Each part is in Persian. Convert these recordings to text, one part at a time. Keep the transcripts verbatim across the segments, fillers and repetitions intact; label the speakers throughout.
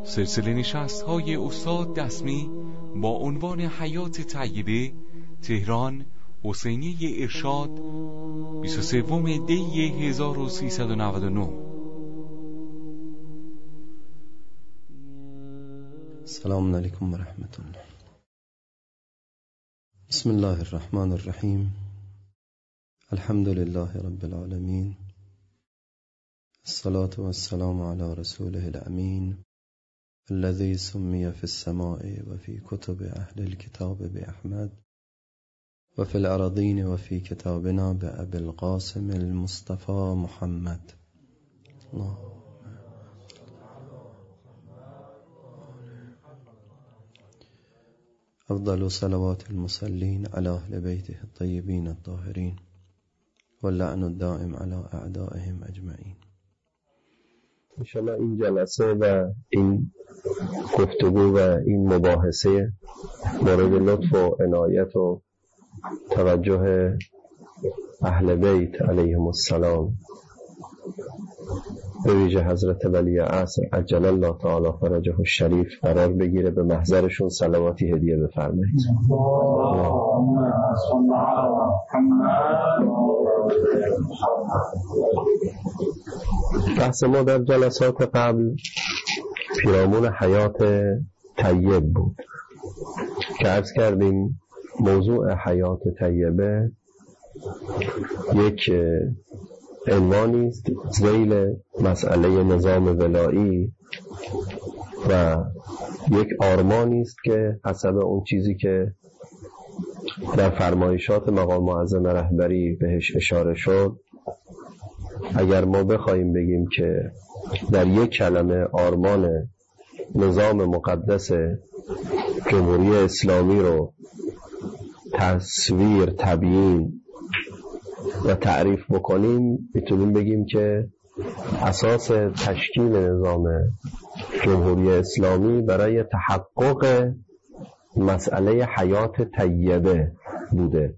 Speaker 1: سلسله نشست‌های استاد دسمی با عنوان حیات طیبه، تهران، حسینیه ارشاد، بیست و سوم دی هزار و سیصد و نود و نه.
Speaker 2: السلام علیکم و رحمت الله. بسم الله الرحمن الرحیم. الحمد لله رب العالمین. الصلاة والسلام على رسوله الأمين الذي سمي في السماء وفي كتب أهل الكتاب بأحمد وفي الأراضين وفي كتابنا بأبي القاسم المصطفى محمد. الله أفضل صلوات المصلين على أهل بيته الطيبين الطاهرين واللعن الدائم على أعدائهم أجمعين.
Speaker 3: انشاءالله این جلسه و این گفتگو و این مباحثه مورد لطف و عنایت و توجه اهل بیت علیهم السلام، به ویژه حضرت ولی عصر عجل الله تعالی فرجه الشریف قرار بگیره. به محضرشون صلواتی هدیه بفرمایید. بحث ما در جلسات قبل پیرامون حیات طیب بود که عرض کردیم موضوع حیات طیبه یک عنوانی است ذیل مسئله نظام ولایی و یک آرمانی است که حسب اون چیزی که در فرمایشات مقام معظم رهبری بهش اشاره شد، اگر ما بخوایم بگیم که در یک کلمه آرمان نظام مقدس جمهوری اسلامی رو تصویر، تبیین و تعریف بکنیم، میتونیم بگیم که اساس تشکیل نظام جمهوری اسلامی برای تحقق مسئله حیات طیبه بوده.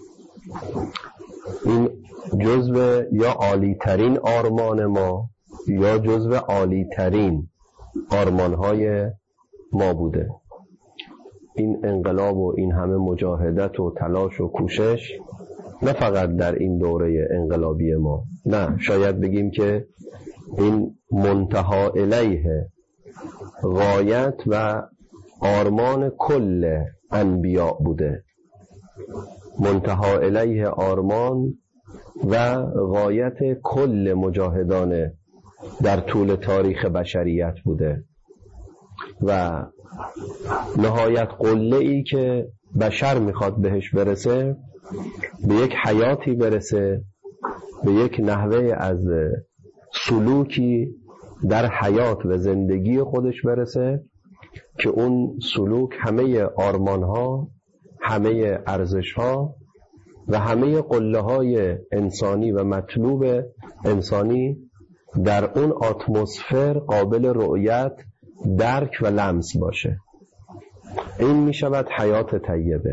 Speaker 3: این جزو یا عالی ترین آرمان ما یا جزو عالی ترین آرمان های ما بوده. این انقلاب و این همه مجاهدت و تلاش و کوشش نه فقط در این دوره انقلابی ما، نه، شاید بگیم که این منتهی الیه غایت و آرمان کل انبیاء بوده. منتهی الیه آرمان و غایت کل مجاهدان در طول تاریخ بشریت بوده و نهایت قله ای که بشر میخواد بهش برسه، به یک حیاتی برسه، به یک نحوه از سلوکی در حیات و زندگی خودش برسه که اون سلوک همه آرمانها، همه ارزشها و همه قله های انسانی و مطلوب انسانی در اون اتمسفر قابل رؤیت، درک و لمس باشه. این می شود حیات طیبه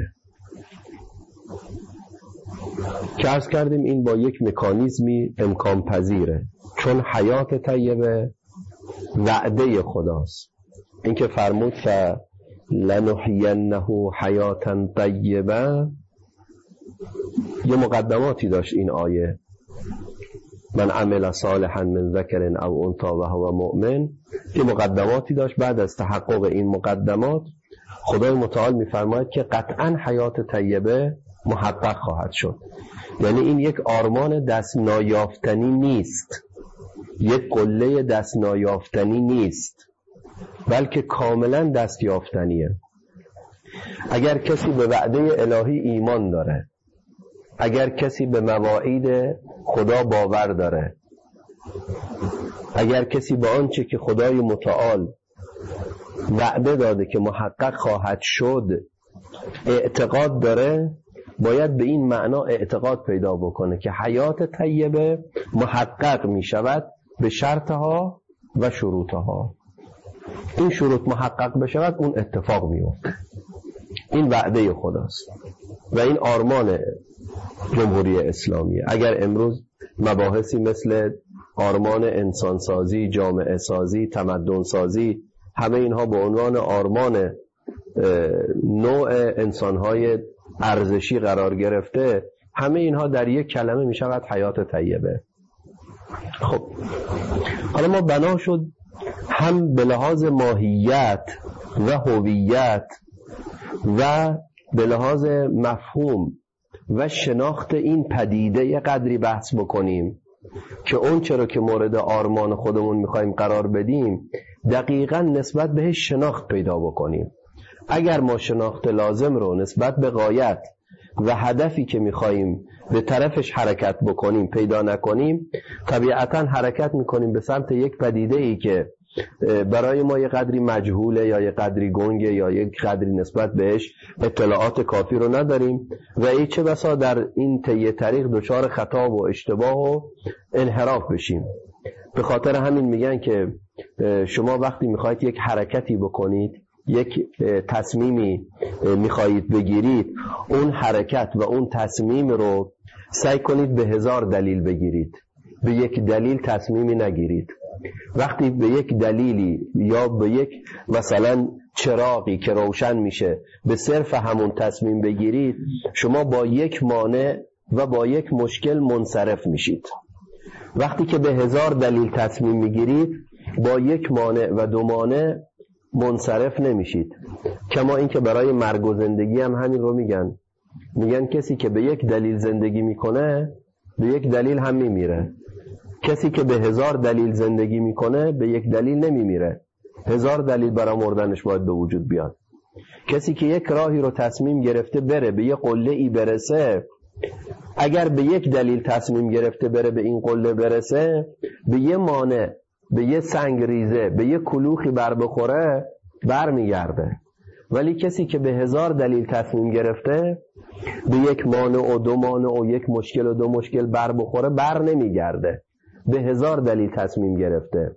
Speaker 3: که عرض کردیم این با یک مکانیزمی امکان پذیره، چون حیات طیبه وعده خداست. این که فرمود فلنحینه حیاتا طیبه، یه مقدماتی داشت این آیه، من عمل صالحا من ذکر او انثی و هو مؤمن، یه مقدماتی داشت. بعد از تحقق این مقدمات خدای متعال میفرماید که قطعا حیات طیبه محقق خواهد شد. یعنی این یک آرمان دست نایافتنی نیست، یک قله دست نایافتنی نیست، بلکه کاملا دست یافتنیه. اگر کسی به وعده الهی ایمان داره، اگر کسی به مواعید خدا باور داره، اگر کسی به آنچه که خدای متعال وعده داده که محقق خواهد شد اعتقاد داره، باید به این معنا اعتقاد پیدا بکنه که حیات طیبه محقق می شود به شرطها و شروطها. این شروط محقق بشود اون اتفاق می افته. این وعده خداست و این آرمان جمهوری اسلامی. اگر امروز مباحثی مثل آرمان انسانسازی، جامعه سازی، تمدن سازی همه اینها به عنوان آرمان نوع انسانهای ارزشی قرار گرفته، همه اینها در یک کلمه می شود حیات طیبه. خب حالا ما بنا شد هم به لحاظ ماهیت و هویت و به لحاظ مفهوم و شناخت این پدیده یه قدری بحث بکنیم که اون چرا که مورد آرمان خودمون میخوایم قرار بدیم دقیقاً نسبت بهش شناخت پیدا بکنیم. اگر ما شناخت لازم رو نسبت به غایت و هدفی که میخواییم به طرفش حرکت بکنیم پیدا نکنیم، طبیعتاً حرکت میکنیم به سمت یک پدیده ای که برای ما یک قدری مجهوله یا یک قدری گنگه یا یک قدری نسبت بهش اطلاعات کافی رو نداریم و ای چه بسا در این طی طریق دچار خطا و اشتباه و انحراف بشیم. به خاطر همین میگن که شما وقتی میخواید یک حرکتی بکنید، یک تصمیمی میخواهید بگیرید، اون حرکت و اون تصمیم رو سعی کنید به هزار دلیل بگیرید، به یک دلیل تصمیمی نگیرید. وقتی به یک دلیلی یا به یک مثلا چراغی که روشن میشه به صرف همون تصمیم بگیرید، شما با یک مانع و با یک مشکل منصرف میشید. وقتی که به هزار دلیل تصمیم میگیرید با یک مانع و دو مانع منصرف نمیشید. کما اینکه برای مرگ و زندگی هم همین رو میگن، میگن کسی که به یک دلیل زندگی میکنه به یک دلیل هم میمیره، کسی که به هزار دلیل زندگی میکنه به یک دلیل نمیمیره، هزار دلیل برای مردنش باید به وجود بیاد. کسی که یک راهی رو تصمیم گرفته بره به یک قله ای برسه، اگر به یک دلیل تصمیم گرفته بره به این قله برسه، به یه مانع، به یه سنگ ریزه، به یه کلوخی بر بخوره بر میگرده. ولی کسی که به هزار دلیل تصمیم گرفته به یک مانع و دو مانع و یک مشکل و دو مشکل بر بخوره بر نمیگرده، به هزار دلیل تصمیم گرفته.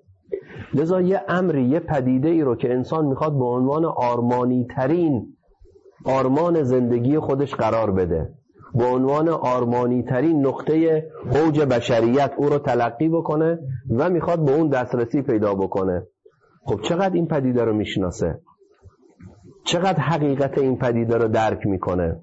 Speaker 3: لذا یه امری، یه پدیده ای رو که انسان میخواد به عنوان آرمانی ترین آرمان زندگی خودش قرار بده، به عنوان آرمانی ترین نقطه اوج بشریت او رو تلقی بکنه و میخواد به اون دسترسی پیدا بکنه. خب چقدر این پدیده رو میشناسه؟ چقدر حقیقت این پدیده رو درک میکنه؟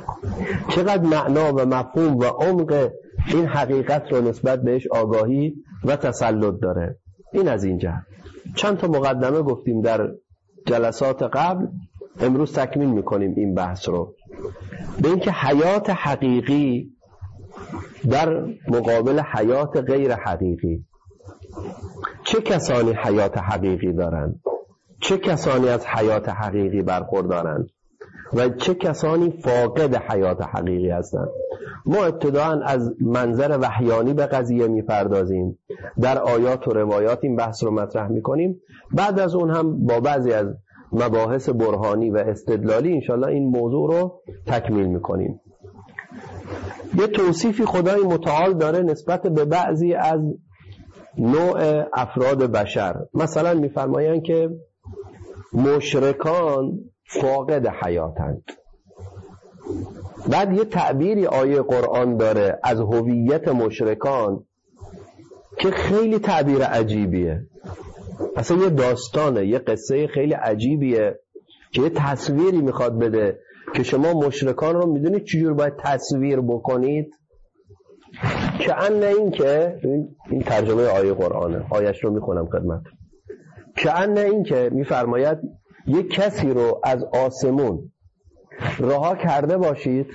Speaker 3: چقدر معنا و مفهوم و عمق این حقیقت رو نسبت بهش آگاهی و تسلط داره؟ این از اینجا چند تا مقدمه گفتیم در جلسات قبل، امروز تکمیل میکنیم این بحث رو به اینکه حیات حقیقی در مقابل حیات غیر حقیقی. چه کسانی حیات حقیقی دارند؟ چه کسانی از حیات حقیقی برخوردارند و چه کسانی فاقد حیات حقیقی هستند؟ ما ابتداءً از منظر وحیانی به قضیه میپردازیم، در آیات و روایات این بحث رو مطرح میکنیم، بعد از اون هم با بعضی از مباحث برهانی و استدلالی انشاءالله این موضوع رو تکمیل میکنیم. یه توصیفی خدای متعال داره نسبت به بعضی از نوع افراد بشر. مثلا میفرمایند که مشرکان فاقد حیاتند. بعد یه تعبیری آیه قرآن داره از هویت مشرکان که خیلی تعبیر عجیبیه، اصلا یه داستانه، یه قصه خیلی عجیبیه که یه تصویری میخواد بده که شما مشرکان رو میدونید چجور باید تصویر بکنید. که ان این که این ترجمه آیه قرآنه، آیش رو میخونم خدمت. که ان این که میفرماید یک کسی رو از آسمون رها کرده باشید،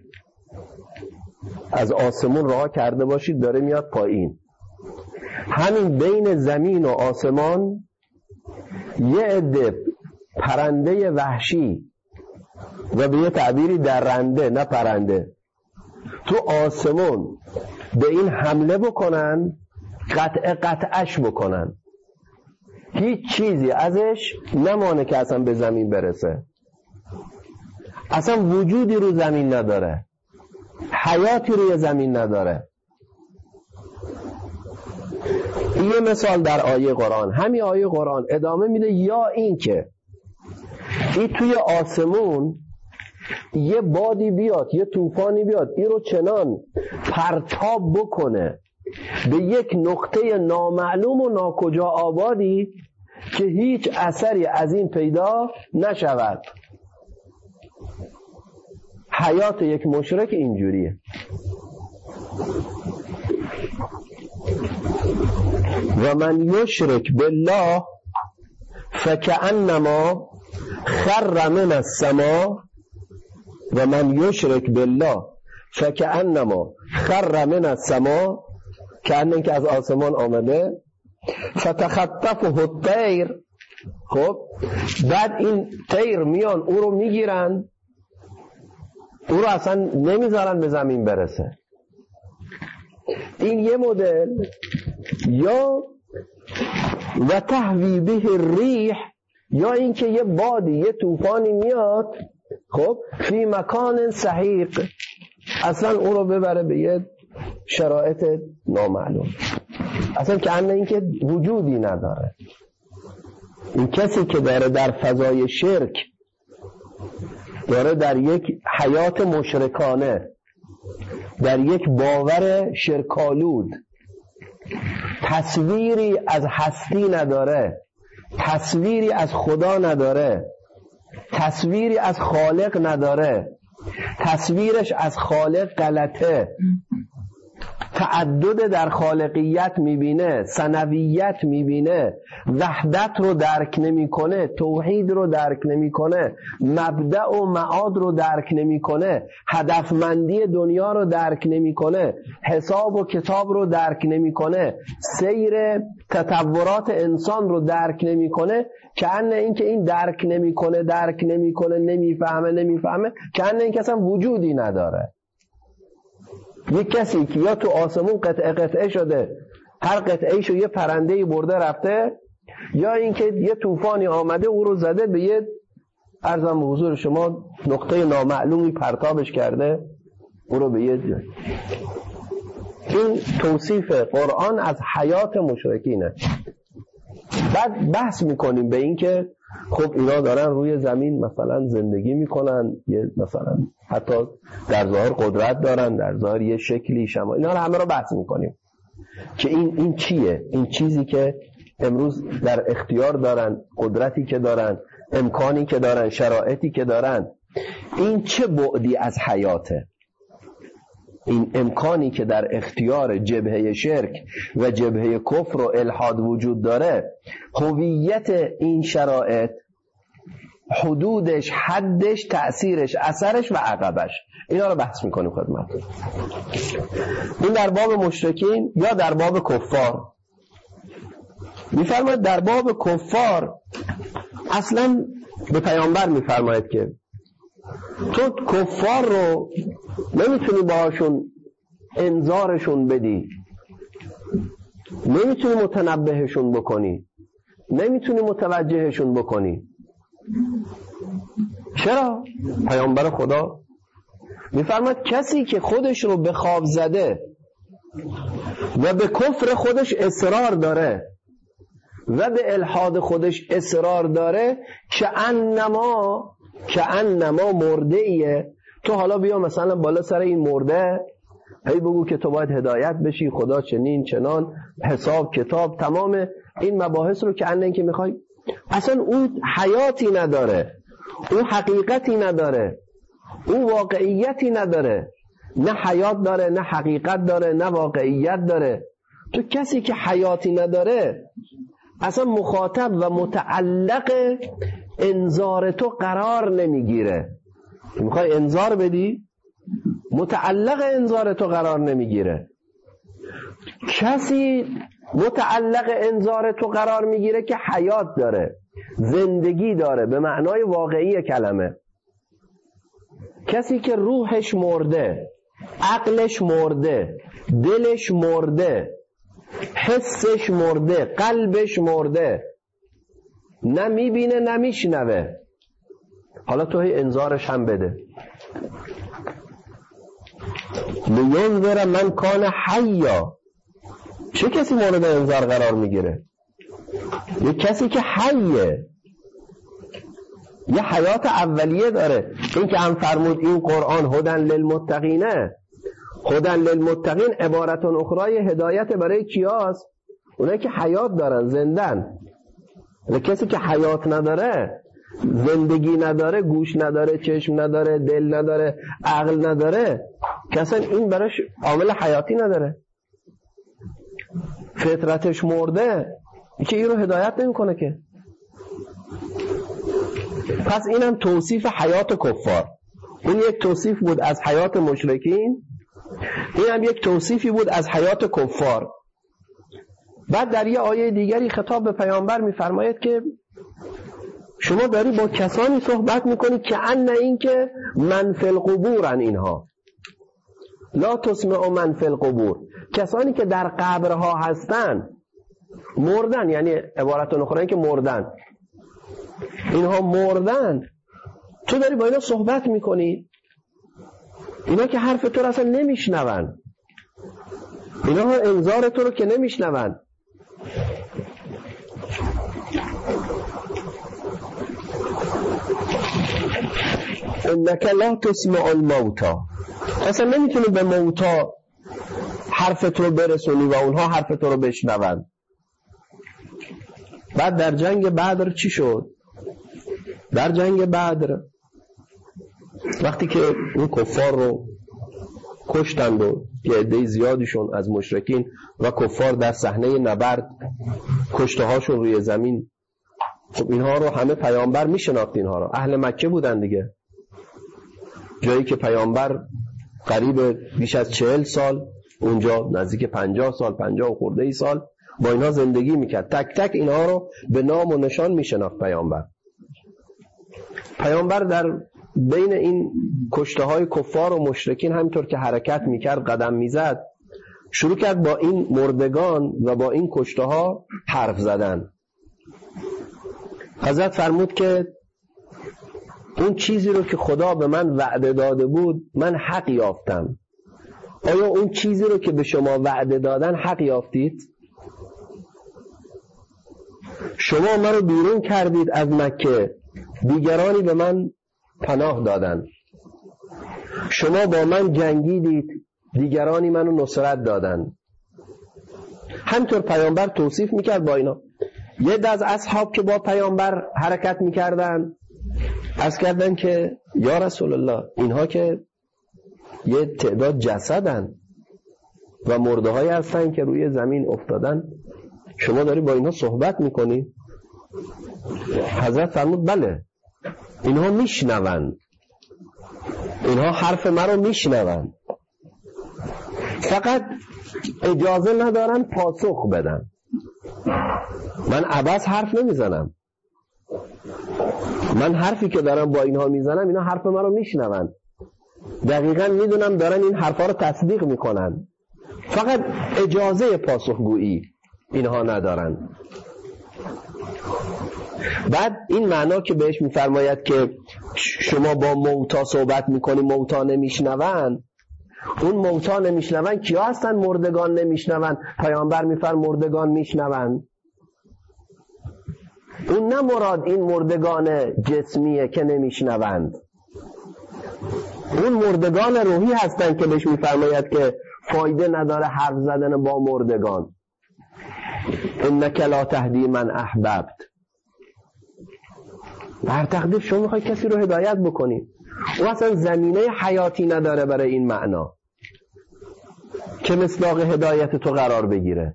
Speaker 3: از آسمون رها کرده باشید داره میاد پایین، همین بین زمین و آسمان یه عده پرنده وحشی و به یه تعبیری درنده نه پرنده تو آسمون به این حمله بکنن، قطع قطعش بکنن، هیچ چیزی ازش نمانه که اصلا به زمین برسه، اصلا وجودی رو زمین نداره، حیاتی روی زمین نداره. این یه مثال در آیه قرآن. همین آیه قرآن ادامه میده یا این که این توی آسمون یه بادی بیاد، یه طوفانی بیاد، این رو چنان پرتاب بکنه به یک نقطه نامعلوم و ناکجا آبادی که هیچ اثری از این پیدا نشود. حیات یک مشرک اینجوریه. و من یشرک بالله فکأنما خر من السماء و من یشرک بالله فکأنما خر من السماء، کأن اینکه از آسمان آمده، فتخطفه الطیر. خب بعد این طیر میان او رو میگیرن، او رو اصلا نمیذارن به زمین برسه. این یه مدل. یا و تهوی به الریح، یا اینکه یه بادی، یه طوفانی میاد، خب فی مکان سحیق، اصلا او رو ببره به یه شرایط نامعلوم، اصلا که انه اینکه وجودی نداره. این کسی که داره در فضای شرک، داره در یک حیات مشرکانه، در یک باور شرکالود، تصویری از هستی نداره، تصویری از خدا نداره، تصویری از خالق نداره، تصویرش از خالق غلطه، تعدد در خالقیت میبینه، ثنویت میبینه، وحدت رو درک نمیکنه، توحید رو درک نمیکنه، مبدأ و معاد رو درک نمیکنه، هدفمندی دنیا رو درک نمیکنه، حساب و کتاب رو درک نمیکنه، سیر تطورات انسان رو درک نمیکنه، کأن اینکه این درک نمیکنه درک نمیکنه نمیفهمه نمیفهمه کأن اینکه اصلا وجودی نداره. یک کسی که یا تو آسمون قطعه قطعه شده، هر قطعه شو یه پرندهی برده رفته، یا اینکه یه طوفانی آمده او رو زده به یه، عرضم به حضور شما، نقطه نامعلومی پرتابش کرده او رو به یه جای. این توصیف قرآن از حیات مشرکینه. بعد بحث میکنیم به این که خب اینا دارن روی زمین مثلا زندگی میکنن، یه مثلا حتی در ظاهر قدرت دارن، در ظاهر یه شکلی شما، اینا رو همه رو بحث میکنیم که این این چیه؟ این چیزی که امروز در اختیار دارن، قدرتی که دارن، امکانی که دارن، شرایطی که دارن، این چه بعدی از حیاته؟ این امکانی که در اختیار جبهه شرک و جبهه کفر و الحاد وجود داره، هویت این شرایط، حدودش، حدش، تأثیرش، اثرش و عقبش، اینا رو بحث میکنیم خدمتتون. این در باب مشرکین یا در باب کفار. میفرماید در باب کفار اصلا به پیامبر میفرماید که تو کفار رو نمیتونی باهاشون انذارشون بدی، نمیتونی متنبهشون بکنی، نمیتونی متوجهشون بکنی. چرا؟ پیامبر خدا میفرماید کسی که خودش رو به خواب زده و به کفر خودش اصرار داره و به الحاد خودش اصرار داره، که انما که انما مرده ایه. تو حالا بیا مثلا بالا سر این مرده هی بگو که تو باید هدایت بشی، خدا چنین چنان، حساب کتاب، تمام این مباحث رو که ان این که میخوای، اصلا اون حیاتی نداره، اون حقیقتی نداره، اون واقعیتی نداره، نه حیات داره، نه حقیقت داره، نه واقعیت داره. تو کسی که حیاتی نداره اصلا مخاطب و متعلق انذار تو قرار نمیگیره. میخوای انذار بدی، متعلق انذار تو قرار نمیگیره. کسی متعلق انذار تو قرار میگیره که حیات داره، زندگی داره به معنای واقعی کلمه. کسی که روحش مرده، عقلش مرده، دلش مرده، حسش مرده، قلبش مرده، نه میبینه نه میشنوه، حالا تو هی انذارش هم بده. لینذر من کان حیا. چه کسی مورد انذار قرار میگیره؟ یه کسی که حیه، یه حیات اولیه داره. این که هم فرمود این قرآن هدن للمتقینه، هدن للمتقین عبارتون اخرای هدایت برای کیاست؟ اونایی که حیات دارن، زندن. و کسی که حیات نداره، زندگی نداره، گوش نداره، چشم نداره، دل نداره، عقل نداره، که اصلا این براش عامل حیاتی نداره، فطرتش مرده، که این رو هدایت نمیکنه که. پس اینم توصیف حیات کفار. این یک توصیف بود از حیات مشرکین، اینم یک توصیفی بود از حیات کفار. بعد در یه آیه دیگری خطاب به پیامبر میفرماید که شما داری با کسانی صحبت میکنی که ان این که من فی القبورن، اینها لا تسمع من فی القبور، کسانی که در قبرها هستن، مردن، یعنی عبارت اخرى که مردن، اینها مردن، تو داری با اینا صحبت میکنی، اینا که حرف تو رو اصلا نمیشنون، اینا ها انذار تو رو که نمیشنون. انک لا تسمع الموتى، اصلا نمیتونی به موتا حرف تو رو برسونی و اونها حرف تو رو بشنون. بعد در جنگ بدر چی شد؟ در جنگ بدر وقتی که اون کفار رو کشتند و یه عده زیادیشون از مشرکین و کفار در صحنه نبرد کشته هاشون روی زمین، خب اینها رو همه پیامبر میشناخت، اینها رو اهل مکه بودن دیگه، جایی که پیامبر قریب بیش از چهل سال اونجا نزدیک پنجاه سال، پنجاه و خورده ای سال با اینها زندگی میکرد، تک تک اینها رو به نام و نشان میشناخت پیامبر. پیامبر در بین این کشته های کفار و مشرکین همینطور که حرکت میکرد، قدم میزد، شروع کرد با این مردگان و با این کشته ها حرف زدن. حضرت فرمود که اون چیزی رو که خدا به من وعده داده بود من حق یافتم. آیا اون چیزی رو که به شما وعده دادن حق یافتید؟ شما ما رو بیرون کردید از مکه، دیگرانی به من پناه دادن، شما با من جنگیدید، دیگرانی منو نصرت دادن. همطور پیامبر توصیف میکرد با اینا. یه دو از اصحاب که با پیامبر حرکت میکردن عرض کردن که یا رسول الله، اینها که یه تعداد جسدن و مرده های هستن که روی زمین افتادن، شما داری با اینها صحبت میکنی؟ حضرت فرمود بله، اینها میشنون، اینها حرف مرا میشنون، فقط اجازه ندارن پاسخ بدن. من عبث حرف نمیزنم، من حرفی که دارم با اینها میزنم، اینا حرف مرا میشنون، دقیقا میدونم دارن این حرفا رو تصدیق میکنن، فقط اجازه پاسخگویی اینها ندارن. بعد این معنا که بهش میفرماید که شما با موتا صحبت میکنی، موتا نمیشنون، اون موتا نمیشنون کیا هستن؟ مردگان نمیشنون. پیامبر میفرم مردگان میشنون. اون نه مراد این مردگان جسمیه که نمیشنوند، اون مردگان روحی هستن که بهش میفرماید که فایده نداره حرف زدن با مردگان. انک لا تهدی من احببت، بر تقدیر شما میخوای کسی رو هدایت بکنی، او اصلا زمینه حیاتی نداره برای این معنا که مصداق هدایت تو قرار بگیره.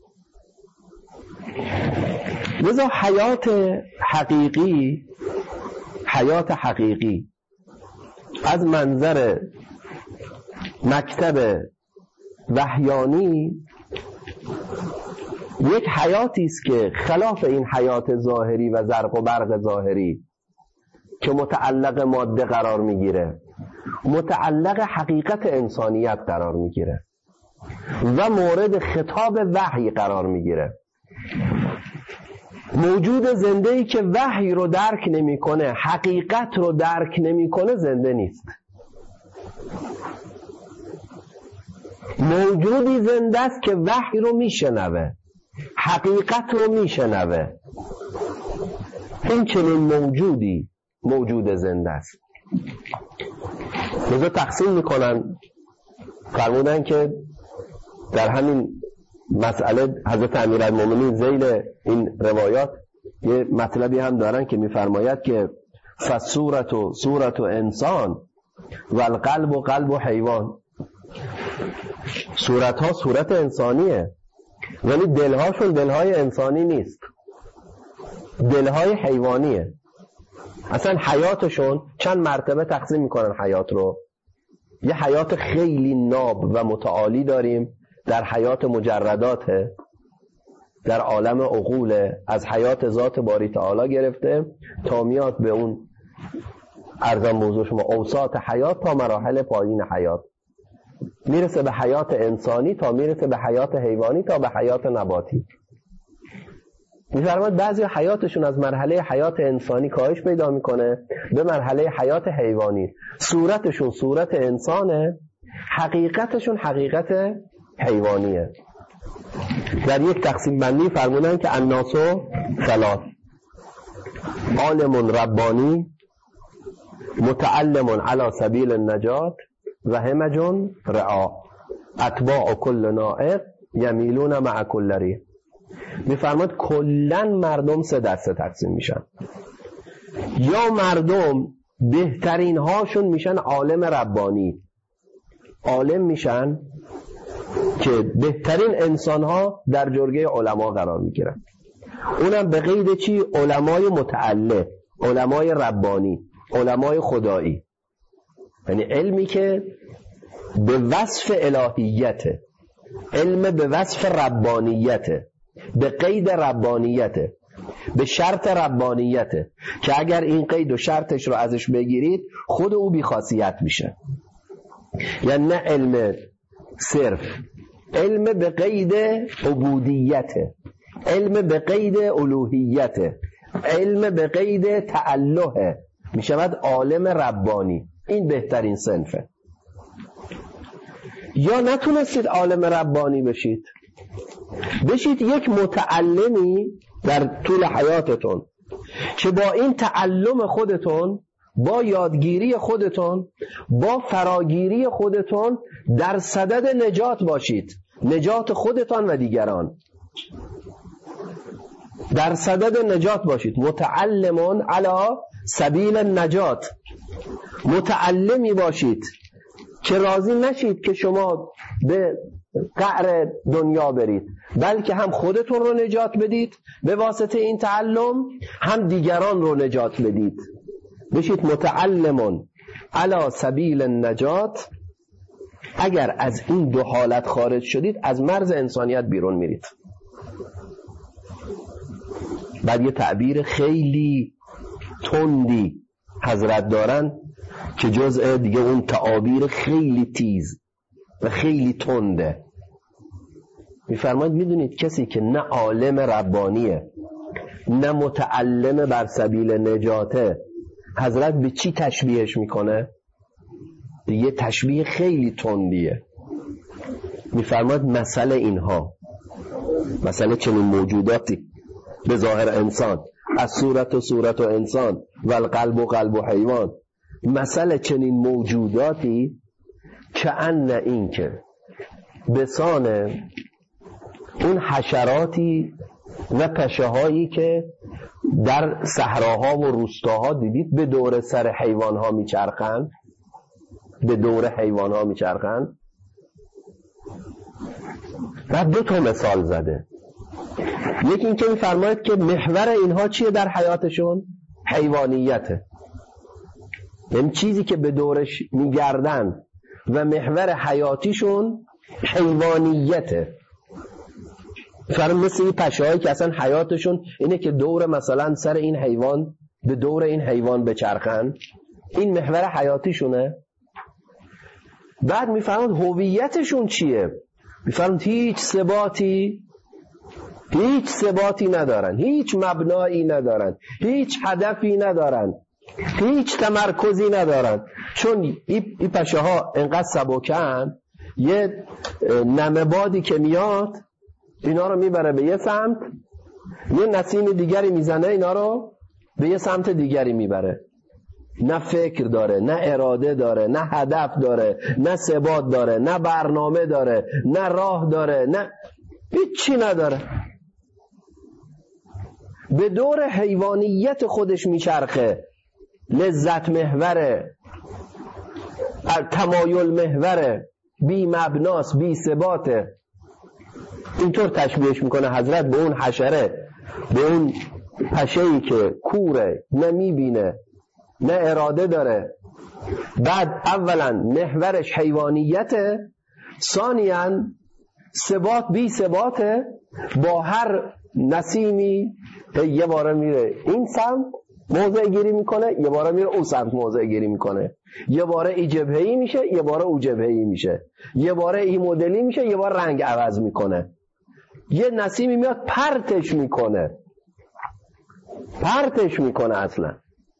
Speaker 3: لذا حیات حقیقی، حیات حقیقی از منظر مکتب وحیانی یک حیاتی است که خلاف این حیات ظاهری و زرق و برق ظاهری که متعلق ماده قرار میگیره، متعلق حقیقت انسانیت قرار میگیره و مورد خطاب وحی قرار میگیره. موجود زنده‌ای که وحی رو درک نمیکنه، حقیقت رو درک نمیکنه، زنده نیست. موجودی زنده است که وحی رو میشنوه، حقیقت رو میشنوه، این چنین موجودی موجود زنده است. لذا تقسیم میکنن، فرمودن که در همین مسئله حضرت امیرالمومنین ذیل این روایات یه مطلبی هم دارن که میفرماید که فصورت و صورت و انسان و القلب و قلب و حیوان. صورت ها صورت انسانیه ولی دلهاشون دلهای انسانی نیست، دلهای حیوانیه. اصلا حیاتشون چند مرتبه تقسیم میکنن حیات رو. یه حیات خیلی ناب و متعالی داریم در حیات مجرداته، در عالم عقوله، از حیات ذات باری تعالی گرفته تا میاد به اون ارزان موضوع شما اوساط حیات تا مراحل پایین حیات، میرسه به حیات انسانی تا میرسه به حیات حیوانی تا به حیات نباتی. میفرماید بعضی حیاتشون از مرحله حیات انسانی کاهش پیدا میکنه به مرحله حیات حیوانی. صورتشون صورت انسانه، حقیقتشون حقیقت حیوانیه. در یک تقسیم بندی فرمودن که الناسو ثلاث: عالم ربانی، متعلم علی سبیل النجات، و همج رعا، اتباع کل نائق یمیلون مع کل ریح. میفرماد کلن مردم سه دسته تقسیم میشن. یا مردم بهترین هاشون میشن عالم ربانی، عالم میشن که بهترین انسان ها در جرگه علما قرار میگیرن. اونم به قید چی؟ علمای متعلق، علمای ربانی، علمای خدایی، یعنی علمی که به وصف الهیته، علم به وصف ربانیته، به قید ربانیته، به شرط ربانیته که اگر این قید و شرطش رو ازش بگیرید خود او بیخاصیت میشه. یعنی نه علم صرف، علم به قید عبودیته، علم به قید الوهیته، علم به قید تعلقه، میشود عالم ربانی. این بهترین صنفه. یا نتونستید عالم ربانی بشید، بشید یک متعلمی در طول حیاتتون که با این تعلم خودتون، با یادگیری خودتون، با فراگیری خودتون در صدد نجات باشید، نجات خودتان و دیگران، در صدد نجات باشید. متعلمون علی سبیل النجات، متعلمی باشید که راضی نشید که شما به قعر دنیا برید، بلکه هم خودتون رو نجات بدید به واسطه این تعلم، هم دیگران رو نجات بدید. بشید متعلمون علی سبیل النجات. اگر از این دو حالت خارج شدید از مرز انسانیت بیرون میرید. بعد یه تعبیر خیلی تندی حضرت دارن که جزء دیگه اون تعابیر خیلی تیز و خیلی تنده. میفرماید میدونید کسی که نه عالم ربانیه نه متعلم بر سبیل نجاته، حضرت به چی تشبیهش میکنه؟ دیگه تشبیه خیلی تندیه. میفرماید مسئله اینها، مسئله چنین موجوداتی به ظاهر انسان، از صورت و صورت و انسان و القلب و قلب و حیوان، مسئله چنین موجوداتی که ان این که بسان اون حشراتی و پشه هایی که در صحراها و روستاها دیدید به دور سر حیوان ها میچرخن، به دور حیوان ها میچرخن. و دو تا مثال زده. یکی این که میفرماید که محور اینها چیه در حیاتشون؟ حیوانیته، یعنی چیزی که به دورش میگردن و محور حیاتیشون حیوانیته. مثلا مثل این پشه هایی که اصلا حیاتشون اینه که دور مثلا سر این حیوان، به دور این حیوان بچرخن، این محور حیاتیشونه. بعد میفرماید هویتشون چیه؟ میفرماید هیچ ثباتی هیچ ثباتی ندارن، هیچ مبنایی ندارن، هیچ هدفی ندارن، هیچ تمرکزی ندارن. چون این پشه ها انقدر سبکن، یه نمه بادی که میاد اینا رو میبره به یه سمت، یه نسیم دیگری میزنه اینا رو به یه سمت دیگری میبره. نه فکر داره، نه اراده داره، نه هدف داره، نه ثبات داره، نه برنامه داره، نه راه داره، نه هیچی نداره. به دور حیوانیت خودش میچرخه، لذت محوره، تمایل محوره، بی مبناس، بی ثباته. اینطور تشبیهش میکنه حضرت به اون حشره، به اون پشه‌ای که کوره، نه میبینه نه اراده داره. بعد اولا محورش حیوانیته، ثانیاً ثبات بی ثباته، با هر نسیمی یه باره میره این سمت موضع گیری میکنه، یه باره میره اون سمت موضع گیری میکنه، یه باره ای جبهه‌ای میشه، یه باره او جبهه‌ای میشه، یه باره ای مدلی میشه، یه باره رنگ عوض میکنه. یه نسیمی میاد پرتش میکنه، پرتش میکنه. اصلا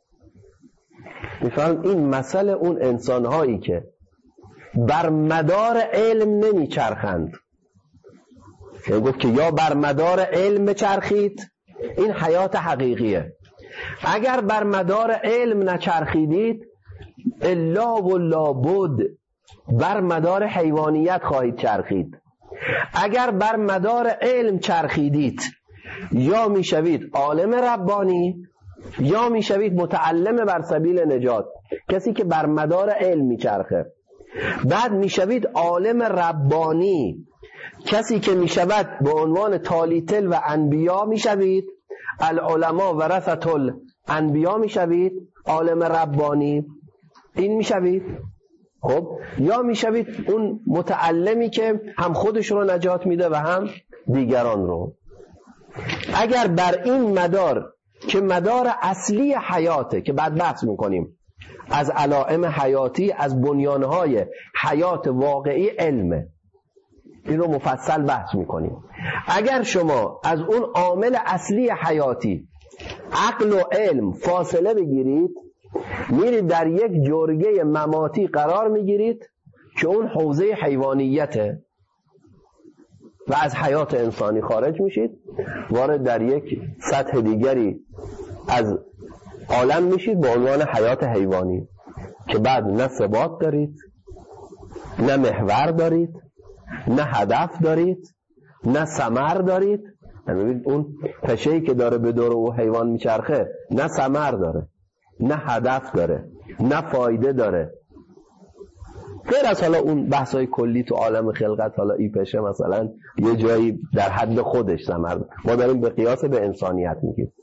Speaker 3: میفهم این مسئله اون انسانهایی که بر مدار علم نمیچرخند. که گفت که یا بر مدار علم بچرخید، این حیات حقیقیه. اگر بر مدار علم نچرخیدید، الا و لابد بر مدار حیوانیت خواهید چرخید. اگر بر مدار علم چرخیدید، یا میشوید عالم ربانی یا میشوید متعلم بر سبیل نجات، کسی که بر مدار علم میچرخه. بعد میشوید عالم ربانی، کسی که میشود به عنوان تالیتل و انبیا میشوید، العلماء ورثة الانبیا میشوید، عالم ربانی این میشوید. خب یا میشوید اون متعلمی که هم خودش رو نجات میده و هم دیگران رو. اگر بر این مدار که مدار اصلی حیاته، که بعد بحث میکنیم از علائم حیاتی، از بنیانهای حیات واقعی علمه، این رو مفصل بحث میکنیم. اگر شما از اون عامل اصلی حیاتی عقل و علم فاصله بگیرید، میرید در یک جرگه مماتی قرار میگیرید که اون حوزه حیوانیته و از حیات انسانی خارج میشید، وارد در یک سطح دیگری از عالم میشید به عنوان حیات حیوانی، که بعد نه ثبات دارید، نه محور دارید، نه هدف دارید، نه ثمر دارید. ببینید اون پشه‌ای که داره به دور او حیوان میچرخه، نه ثمر داره، نه هدف داره، نه فایده داره. غیر از حالا اون بحثای کلی تو عالم خلقت، حالا این پشه مثلا یه جایی در حد خودش ثمر داره، ما داریم به قیاس به انسانیت میگیم.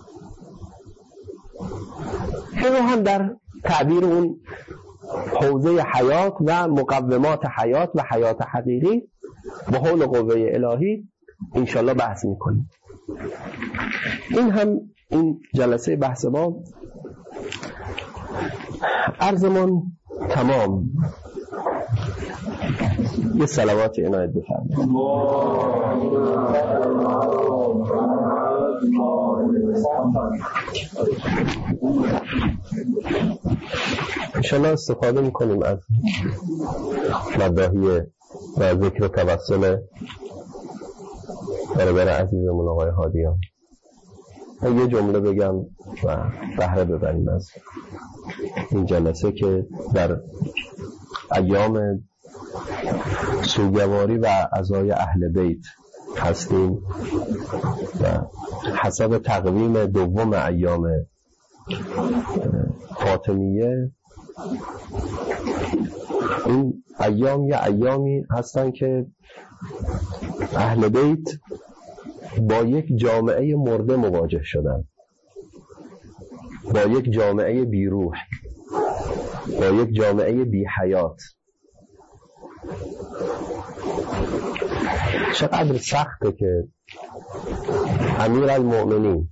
Speaker 3: اینو هم در تعبیر اون حوزه حیات و مقومات حیات و حیات حقیقی با حول قوه الهی انشالله بحث میکنیم. این هم این جلسه بحث ما عرضمون تمام. یه صلوات عنایت بفرمایید. انشالله استفاده میکنیم از مداحی و ذکر توسل برادر عزیزمون آقای هادیان. یه جمله بگم و بهره ببریم از این جلسه که در ایام سوگواری و عزای اهل بیت هستیم و حسب تقویم دوم ایام فاطمیه این ایام یه ایامی هستن که اهل بیت با یک جامعه مرده مواجه شدن، با یک جامعه بی روح، با یک جامعه بی حیات. چقدر سخته که امیرالمؤمنین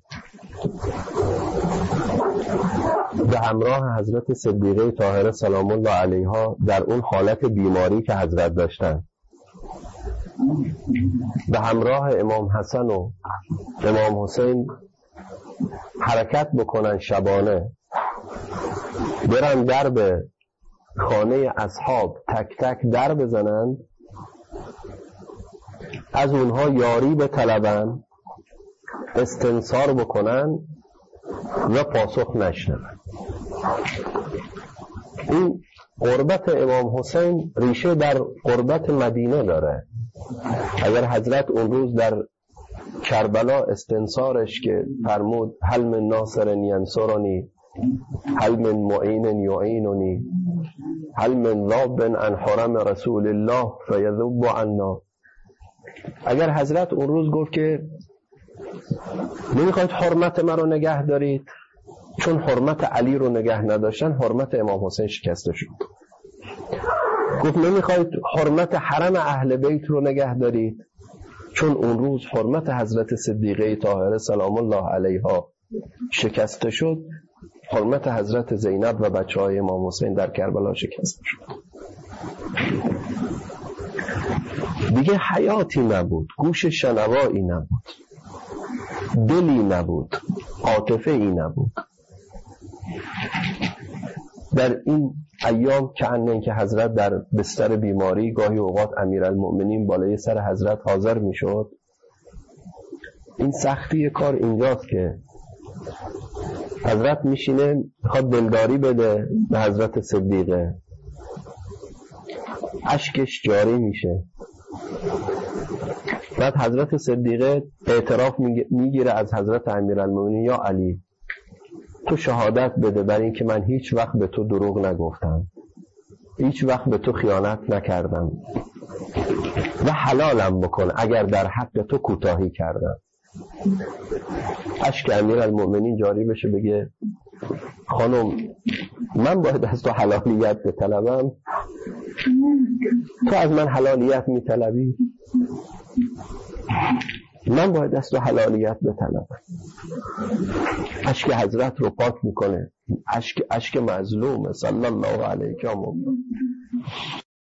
Speaker 3: به همراه حضرت صدیقه طاهره سلام الله علیها در اون حالت بیماری که حضرت داشتن، به همراه امام حسن و امام حسین حرکت بکنن، شبانه برن درب خانه اصحاب تک تک در بزنن، از اونها یاری بطلبن، استنصار بکنن و پاسخ نشنون. این قربت امام حسین ریشه در قربت مدینه داره. اگر حضرت اون روز در کربلا استنصارش که فرمود هل من ناصر ینصرنی، هل من معین یعیننی، هل من ذاب عن حرم رسول الله فیذب عنا. اگر حضرت اون روز گفت که نمیخواید حرمت من رو نگه دارید، چون حرمت علی رو نگه نداشتن حرمت امام حسین شکسته شد. گفت نمیخواید حرمت حرم اهل بیت رو نگه دارید، چون اون روز حرمت حضرت صدیقه طاهره سلام الله علیها شکسته شد، حرمت حضرت زینب و بچه های امام حسین در کربلا شکسته شد. دیگه حیاتی نبود، گوش شنوایی نبود، دلی نبود، عاطفه ای نبود. در این ایام که انن که حضرت در بستر بیماری، گاهی اوقات امیرالمؤمنین بالای سر حضرت حاضر می شد. این سختی کار اینجاست که حضرت میشینه میخواد دلداری بده به حضرت صدیقه، اشکش جاری میشه. بعد حضرت صدیقه اعتراف میگیره از حضرت امیرالمؤمنین، یا علی تو شهادت بده بر این که من هیچ وقت به تو دروغ نگفتم، هیچ وقت به تو خیانت نکردم و حلالم بکن اگر در حق تو کوتاهی کردم. اشک امیرالمؤمنین جاری بشه، بگه خانم من باید از تو حلالیت بطلبم؟ تو از من حلالیت میطلبی؟ من باید از تو حلالیت بطلبم. اشک حضرت رو پاک میکنه، اشک اشک مظلوم صلی الله علیه و آله.